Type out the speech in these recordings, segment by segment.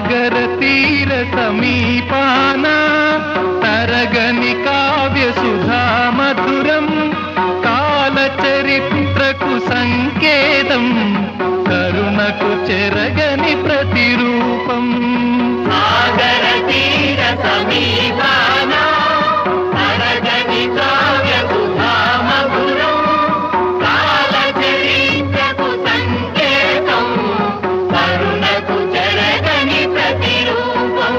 సాగర తీర సమీపాన తరగని కావ్య సుధా మధురం కాల చరిత్రకు సంకేతం కరుణకు చెరగని ప్రతిరూపం. సాగర తీర సమీపాన తరగని కావ్య సుధా మధురం కాల చరిత్రకు సంకేతం కరుణకు చెరగని ప్రతిరూపం.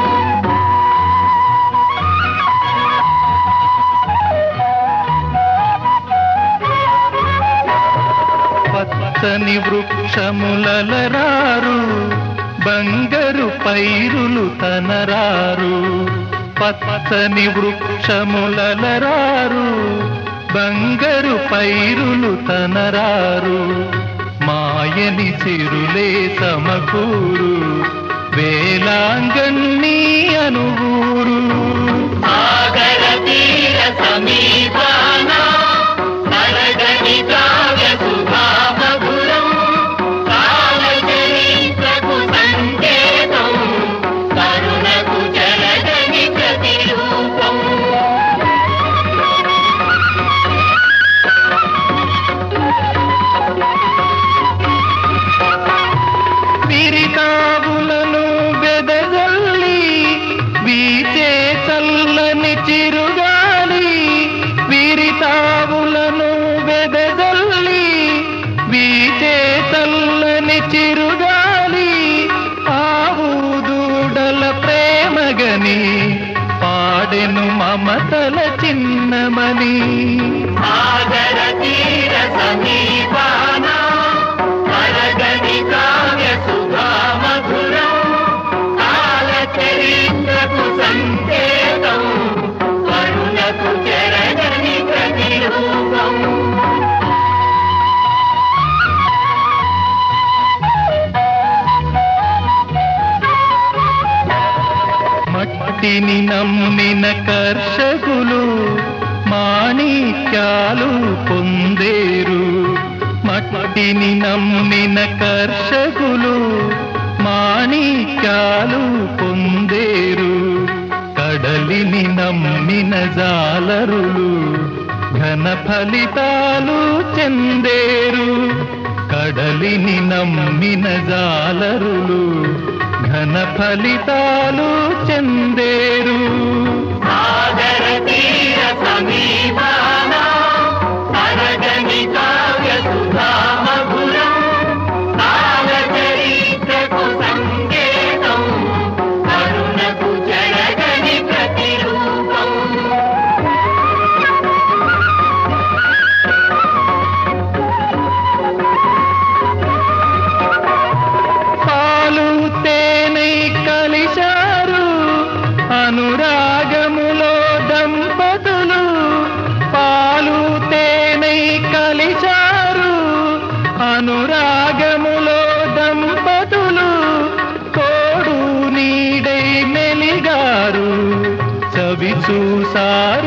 పచ్చని వృక్షములలరారు బంగరు పైరులు తనరారు. పచ్చని వృక్షములలరారు బంగరు పైరులు తనరారు. మాయని సిరులే సమకూరు వేలాంగణి అనువూరు. సాగర తీర సమీపాన తరగని కావ్య సుధా మధురం కాల చరిత్రకు సంకేతం కరుణకు చెరగని ప్రతిరూపం. విరితావులను వెదజల్లి వీచే చల్లని చిరుగాలి. విరితావులను వెదజల్లి వీచే చల్లని చిరుగాలి. ఆవు దూడల ప్రేమగని పాడెను మమతల చిన్నమని. సాగర తీర సమీపాన తరగని కావ్య సుధా మధురం కాల చరిత్రకు సంకేతం కరుణకు చెరగని ప్రతిరూపం. మట్టిని నమ్మిన కర్షకులు మాణిక్యాలు పొందేరు. మట్టిని నమ్మిన కర్షకులు మాణిక్యాలు పొందేరు. కడలిని నమ్మిన జాలరులు ఘన ఫలితాలు చెందేరు. కడలిని నమ్మిన జాలరులు ఘన ఫలితాలు చెందేరు. సాగర తీర సమీపాన తరగని కావ్య సుధా మధురం కాల చరిత్రకు సంకేతం కరుణకు చెరగని ప్రతిరూపం. పాలు తేనె కలిశారు అనురాగములో దంపతులు. పాలు తేనె కలిశారు అనురాగములో దంపతులు. తోడు నీడై మెలిగారు చవి చూసారు